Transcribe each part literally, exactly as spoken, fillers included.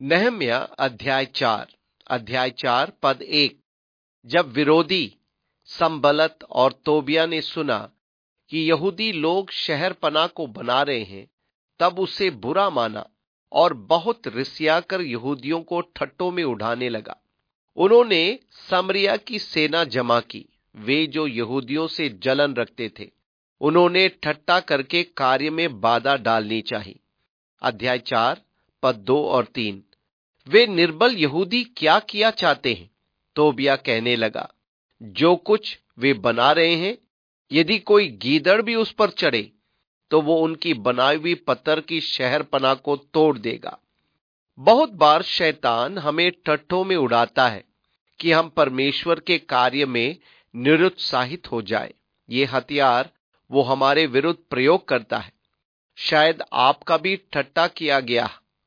नहम्या अध्याय चार अध्याय चार पद एक। जब विरोधी संबलत और तोबिया ने सुना कि यहूदी लोग शहर पनाह को बना रहे हैं, तब उसे बुरा माना और बहुत रिसियाकर यहूदियों को ठट्टों में उड़ाने लगा। उन्होंने समरिया की सेना जमा की, वे जो यहूदियों से जलन रखते थे। उन्होंने ठट्टा करके कार्य में बाधा डालनी चाहिए। अध्याय चार पद दो और तीन। वे निर्बल यहूदी क्या किया चाहते हैं? तोबिया कहने लगा, जो कुछ वे बना रहे हैं, यदि कोई गीदड़ भी उस पर चढ़े तो वो उनकी बनाई हुई पत्थर की शहर पनाह को तोड़ देगा। बहुत बार शैतान हमें ठट्ठों में उड़ाता है कि हम परमेश्वर के कार्य में निरुत्साहित हो जाए। ये हथियार वो हमारे विरुद्ध प्रयोग करता है। शायद आपका भी ठट्टा किया गया,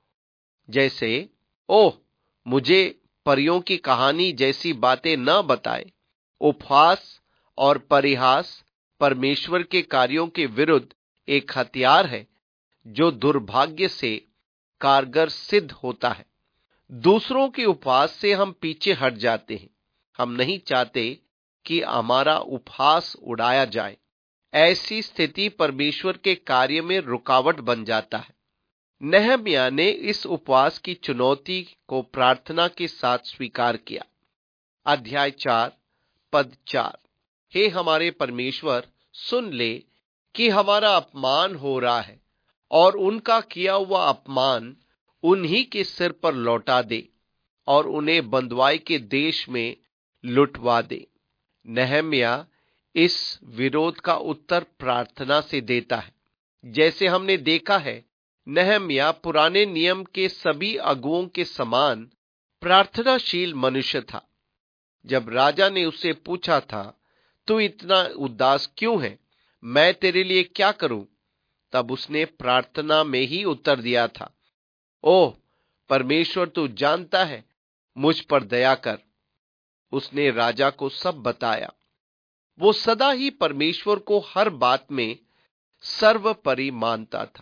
जैसे ओह, मुझे परियों की कहानी जैसी बातें न बताए। उपहास और परिहास परमेश्वर के कार्यों के विरुद्ध एक हथियार है जो दुर्भाग्य से कारगर सिद्ध होता है। दूसरों के उपहास से हम पीछे हट जाते हैं। हम नहीं चाहते कि हमारा उपहास उड़ाया जाए। ऐसी स्थिति परमेश्वर के कार्य में रुकावट बन जाता है। नहम्या ने इस उपवास की चुनौती को प्रार्थना के साथ स्वीकार किया। अध्याय चार पद चार। हे हमारे परमेश्वर, सुन ले कि हमारा अपमान हो रहा है और उनका किया हुआ अपमान उन्हीं के सिर पर लौटा दे और उन्हें बंधुआई के देश में लुटवा दे। नहम्या इस विरोध का उत्तर प्रार्थना से देता है। जैसे हमने देखा है, नहम्या पुराने नियम के सभी अगुओं के समान प्रार्थनाशील मनुष्य था। जब राजा ने उससे पूछा था, तू इतना उदास क्यों है, मैं तेरे लिए क्या करूं, तब उसने प्रार्थना में ही उत्तर दिया था, ओह परमेश्वर, तू जानता है, मुझ पर दया कर। उसने राजा को सब बताया। वो सदा ही परमेश्वर को हर बात में सर्वोपरि मानता था।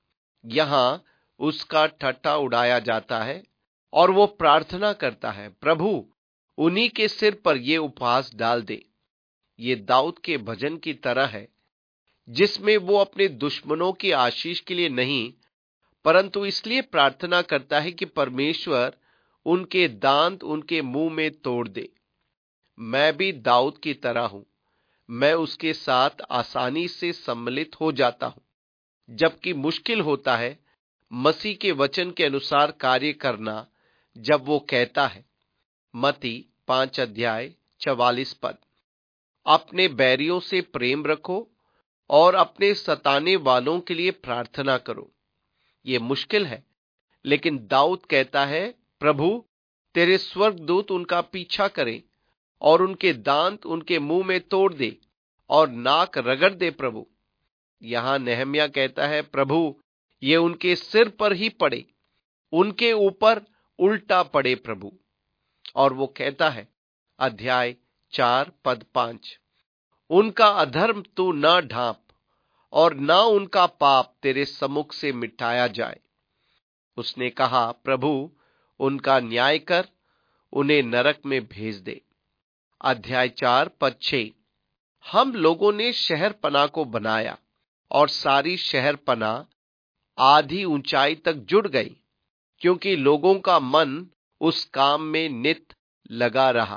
यहां उसका ठट्ठा उड़ाया जाता है और वो प्रार्थना करता है, प्रभु उन्हीं के सिर पर ये उपहास डाल दे। ये दाऊद के भजन की तरह है, जिसमें वो अपने दुश्मनों की आशीष के लिए नहीं, परंतु इसलिए प्रार्थना करता है कि परमेश्वर उनके दांत उनके मुंह में तोड़ दे। मैं भी दाऊद की तरह हूं। मैं उसके साथ आसानी से सम्मिलित हो जाता हूं। जबकि मुश्किल होता है मसीह के वचन के अनुसार कार्य करना, जब वो कहता है, मती पांच अध्याय चवालीस पद, अपने बैरियों से प्रेम रखो और अपने सताने वालों के लिए प्रार्थना करो। ये मुश्किल है, लेकिन दाऊद कहता है, प्रभु तेरे स्वर्गदूत उनका पीछा करें और उनके दांत उनके मुंह में तोड़ दे और नाक रगड़ दे। प्रभु यहां नहम्या कहता है, प्रभु ये उनके सिर पर ही पड़े, उनके ऊपर उल्टा पड़े प्रभु। और वो कहता है, अध्याय चार पद पांच, उनका अधर्म तू न ढांप और न उनका पाप तेरे सम्मुख से मिटाया जाए। उसने कहा, प्रभु उनका न्याय कर, उन्हें नरक में भेज दे। अध्याय चार पद छह। हम लोगों ने शहर पनाह को बनाया और सारी शहर पनाह आधी ऊंचाई तक जुड़ गई, क्योंकि लोगों का मन उस काम में नित लगा रहा।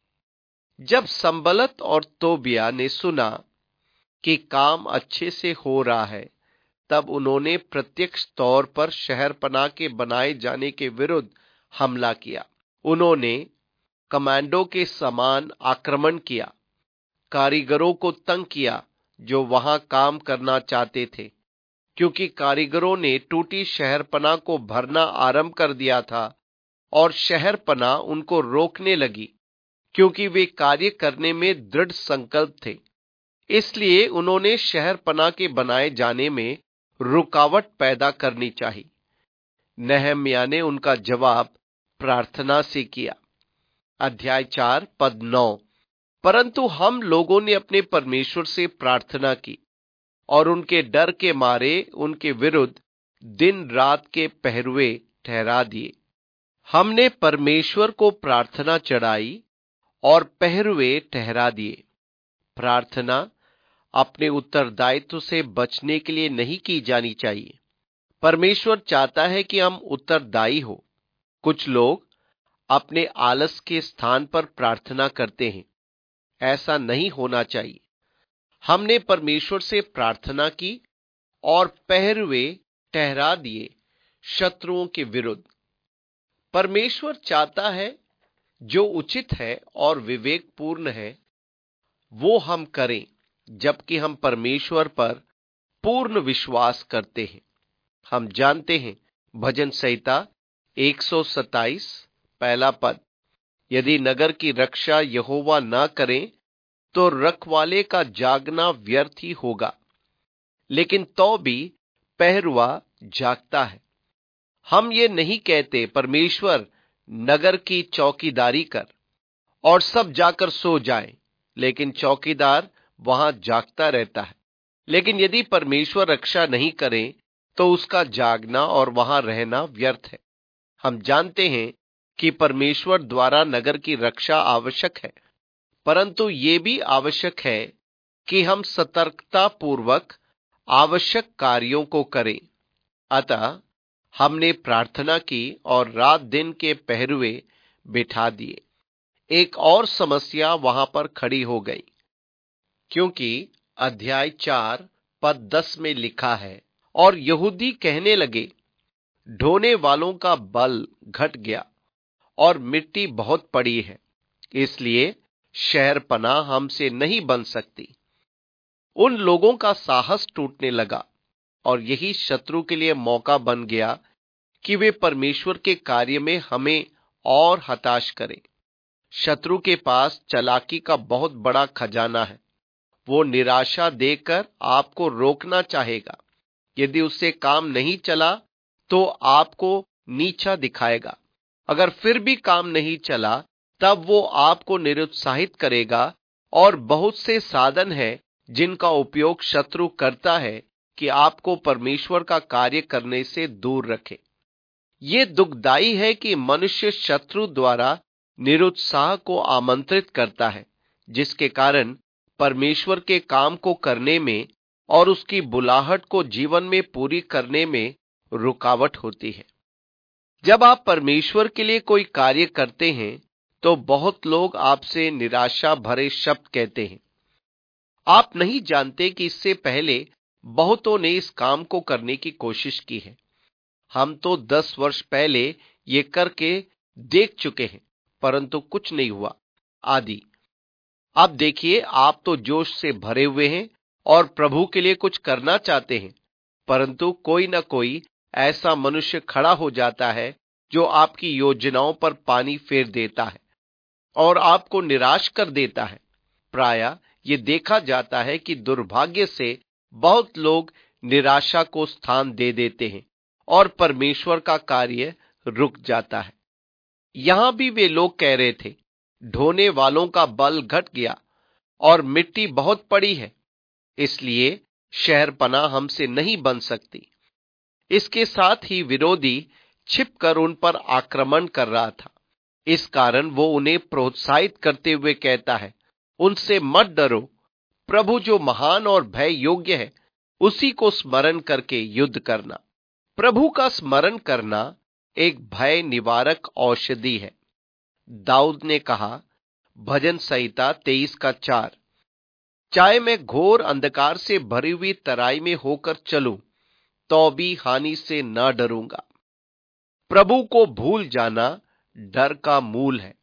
जब संबलत और तोबिया ने सुना कि काम अच्छे से हो रहा है, तब उन्होंने प्रत्यक्ष तौर पर शहर पनाह के बनाए जाने के विरुद्ध हमला किया। उन्होंने कमांडो के समान आक्रमण किया, कारीगरों को तंग किया जो वहां काम करना चाहते थे, क्योंकि कारीगरों ने टूटी शहर पनाह को भरना आरंभ कर दिया था और शहर पनाह उनको रोकने लगी, क्योंकि वे कार्य करने में दृढ़ संकल्प थे। इसलिए उन्होंने शहर पनाह के बनाए जाने में रुकावट पैदा करनी चाहिए। नहम्या ने उनका जवाब प्रार्थना से किया। अध्याय चार पद नौ। परंतु हम लोगों ने अपने परमेश्वर से प्रार्थना की और उनके डर के मारे उनके विरुद्ध दिन रात के पहरुए ठहरा दिए। हमने परमेश्वर को प्रार्थना चढ़ाई और पहरुए ठहरा दिए। प्रार्थना अपने उत्तरदायित्व से बचने के लिए नहीं की जानी चाहिए। परमेश्वर चाहता है कि हम उत्तरदायी हो। कुछ लोग अपने आलस के स्थान पर प्रार्थना करते हैं। ऐसा नहीं होना चाहिए। हमने परमेश्वर से प्रार्थना की और पहरुए ठहरा दिए शत्रुओं के विरुद्ध। परमेश्वर चाहता है जो उचित है और विवेकपूर्ण है वो हम करें, जबकि हम परमेश्वर पर पूर्ण विश्वास करते हैं। हम जानते हैं भजन संहिता एक सौ सत्ताईस पहला पद, यदि नगर की रक्षा यहोवा न करे तो रखवाले का जागना व्यर्थ ही होगा, लेकिन तो भी पहरुआ जागता है। हम ये नहीं कहते परमेश्वर नगर की चौकीदारी कर और सब जाकर सो जाएं, लेकिन चौकीदार वहां जागता रहता है। लेकिन यदि परमेश्वर रक्षा नहीं करे तो उसका जागना और वहां रहना व्यर्थ है। हम जानते हैं कि परमेश्वर द्वारा नगर की रक्षा आवश्यक है, परंतु ये भी आवश्यक है कि हम सतर्कता पूर्वक आवश्यक कार्यों को करें। अतः हमने प्रार्थना की और रात दिन के पहरुए बिठा दिए। एक और समस्या वहां पर खड़ी हो गई, क्योंकि अध्याय चार पद दस में लिखा है, और यहूदी कहने लगे, ढोने वालों का बल घट गया और मिट्टी बहुत पड़ी है, इसलिए शहरपनाह हमसे नहीं बन सकती। उन लोगों का साहस टूटने लगा और यही शत्रु के लिए मौका बन गया कि वे परमेश्वर के कार्य में हमें और हताश करें। शत्रु के पास चालाकी का बहुत बड़ा खजाना है। वो निराशा देकर आपको रोकना चाहेगा। यदि उससे काम नहीं चला तो आपको नीचा दिखाएगा। अगर फिर भी काम नहीं चला तब वो आपको निरुत्साहित करेगा। और बहुत से साधन हैं जिनका उपयोग शत्रु करता है कि आपको परमेश्वर का कार्य करने से दूर रखे। ये दुखदाई है कि मनुष्य शत्रु द्वारा निरुत्साह को आमंत्रित करता है, जिसके कारण परमेश्वर के काम को करने में और उसकी बुलाहट को जीवन में पूरी करने में रुकावट होती है। जब आप परमेश्वर के लिए कोई कार्य करते हैं तो बहुत लोग आपसे निराशा भरे शब्द कहते हैं। आप नहीं जानते कि इससे पहले बहुतों ने इस काम को करने की कोशिश की है। हम तो दस वर्ष पहले ये करके देख चुके हैं, परंतु कुछ नहीं हुआ आदि। अब देखिए, आप तो जोश से भरे हुए हैं और प्रभु के लिए कुछ करना चाहते हैं, परंतु कोई ना कोई ऐसा मनुष्य खड़ा हो जाता है जो आपकी योजनाओं पर पानी फेर देता है और आपको निराश कर देता है। प्रायः ये देखा जाता है कि दुर्भाग्य से बहुत लोग निराशा को स्थान दे देते हैं और परमेश्वर का कार्य रुक जाता है। यहां भी वे लोग कह रहे थे, ढोने वालों का बल घट गया और मिट्टी बहुत पड़ी है, इसलिए शहरपनाह हमसे नहीं बन सकती। इसके साथ ही विरोधी छिपकर उन पर आक्रमण कर रहा था। इस कारण वो उन्हें प्रोत्साहित करते हुए कहता है, उनसे मत डरो। प्रभु जो महान और भय योग्य है, उसी को स्मरण करके युद्ध करना। प्रभु का स्मरण करना एक भय निवारक औषधि है। दाऊद ने कहा, भजन संहिता तेईस का चार, चाहे मैं घोर अंधकार से भरी हुई तराई में होकर चलूं तो भी हानि से न डरूंगा। प्रभु को भूल जाना डर का मूल है।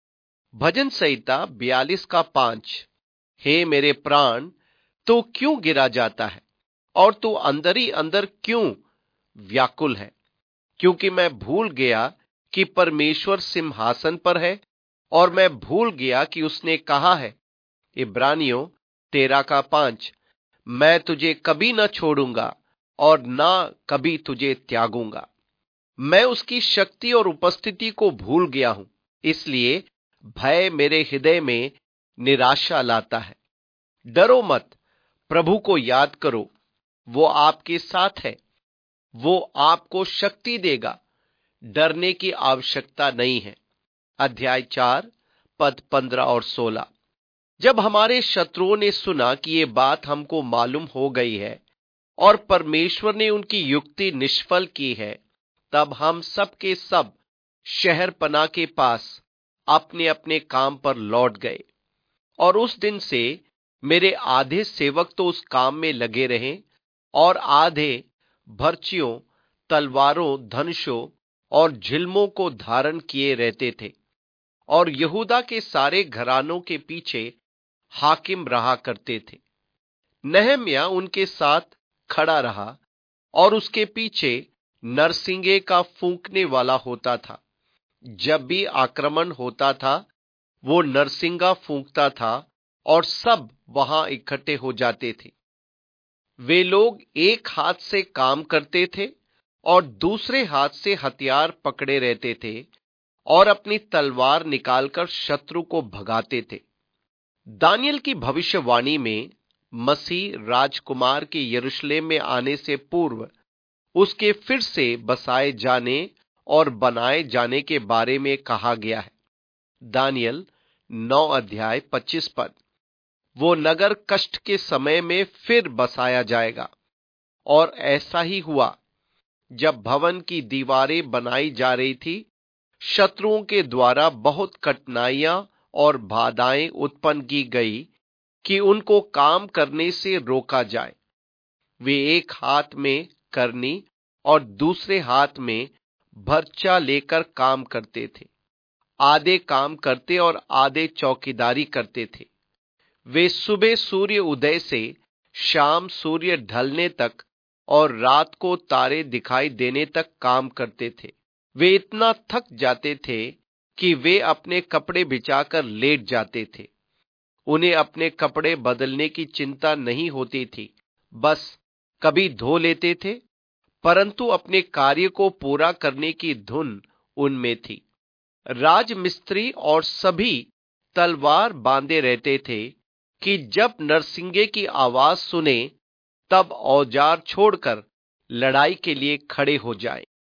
भजन संहिता बयालीस का पांच, हे मेरे प्राण, तू क्यों गिरा जाता है और तू अंदर ही अंदर क्यों व्याकुल है? क्योंकि मैं भूल गया कि परमेश्वर सिंहासन पर है और मैं भूल गया कि उसने कहा है, इब्रानियों तेरह का पांच, मैं तुझे कभी न छोड़ूंगा और ना कभी तुझे त्यागूंगा। मैं उसकी शक्ति और उपस्थिति को भूल गया हूं, इसलिए भय मेरे हृदय में निराशा लाता है। डरो मत, प्रभु को याद करो, वो आपके साथ है। वो आपको शक्ति देगा, डरने की आवश्यकता नहीं है। अध्याय चार पद पंद्रह और सोलह। जब हमारे शत्रुओं ने सुना कि ये बात हमको मालूम हो गई है और परमेश्वर ने उनकी युक्ति निष्फल की है, तब हम सब के सब शहर पनाह के पास अपने अपने काम पर लौट गए। और उस दिन से मेरे आधे सेवक तो उस काम में लगे रहे और आधे भर्चियों, तलवारों, धनुषों और झिलमों को धारण किए रहते थे और यहूदा के सारे घरानों के पीछे हाकिम रहा करते थे। नहम्याह उनके साथ खड़ा रहा और उसके पीछे नरसिंगे का फूंकने वाला होता था। जब भी आक्रमण होता था, वो नरसिंगा फूंकता था और सब वहां इकट्ठे हो जाते थे। वे लोग एक हाथ से काम करते थे और दूसरे हाथ से हथियार पकड़े रहते थे और अपनी तलवार निकालकर शत्रु को भगाते थे। दानियल की भविष्यवाणी में मसीह राजकुमार के यरूशलेम में आने से पूर्व उसके फिर से बसाए जाने और बनाए जाने के बारे में कहा गया है। दानियल नौ अध्याय पच्चीस पद। वो नगर कष्ट के समय में फिर बसाया जाएगा। और ऐसा ही हुआ। जब भवन की दीवारें बनाई जा रही थी, शत्रुओं के द्वारा बहुत कठिनाइयां और बाधाएं उत्पन्न की गई कि उनको काम करने से रोका जाए। वे एक हाथ में करनी और दूसरे हाथ में भर्चा लेकर काम करते थे। आधे काम करते और आधे चौकीदारी करते थे। वे सुबह सूर्य उदय से शाम सूर्य ढलने तक और रात को तारे दिखाई देने तक काम करते थे। वे इतना थक जाते थे कि वे अपने कपड़े बिछाकर लेट जाते थे। उन्हें अपने कपड़े बदलने की चिंता नहीं होती थी, बस कभी धो लेते थे, परंतु अपने कार्य को पूरा करने की धुन उनमें थी। राजमिस्त्री और सभी तलवार बांधे रहते थे कि जब नरसिंगे की आवाज सुने तब औजार छोड़कर लड़ाई के लिए खड़े हो जाए।